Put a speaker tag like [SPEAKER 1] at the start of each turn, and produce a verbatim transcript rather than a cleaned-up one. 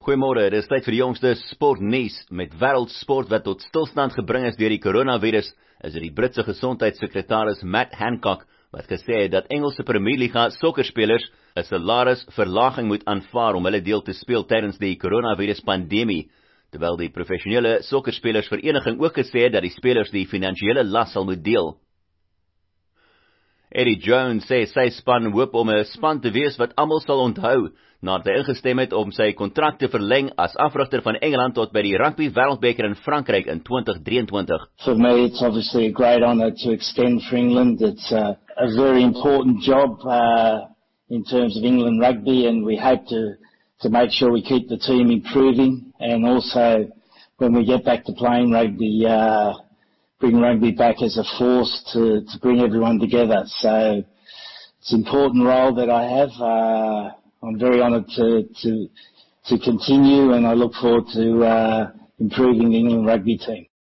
[SPEAKER 1] Goeiemôre, dit is tyd vir die jongste sportnuus. Met wêreldsport wat tot stilstand gebring is deur die coronavirus, is dit die Britse gesondheidssekretaris Matt Hancock wat gesê het dat Engelse Premierliga sokkerspelers 'n salarisverlaging moet aanvaar om hulle deel te speel tydens die coronavirus-pandemie, terwyl die professionele sokkerspelersvereniging ook gesê het dat die spelers die finansiële las sal moet deel. Eddie Jones sê sy span hoop om 'n span te wees wat almal sal onthou, nadat hy ingestem het om sy kontrak te verleng as afrigter van Engeland tot by die rugby wêreldbeker in Frankryk in twintig drieëntwintig.
[SPEAKER 2] For me, it's obviously a great honour to extend for England. It's uh, a very important job uh, in terms of England rugby, and we hope to, to make sure we keep the team improving, and also when we get back to playing rugby, uh, bring rugby back as a force to, to bring everyone together. So it's an important role that I have. Uh, I'm very honoured to, to, to continue, and I look forward to uh, improving the England rugby team.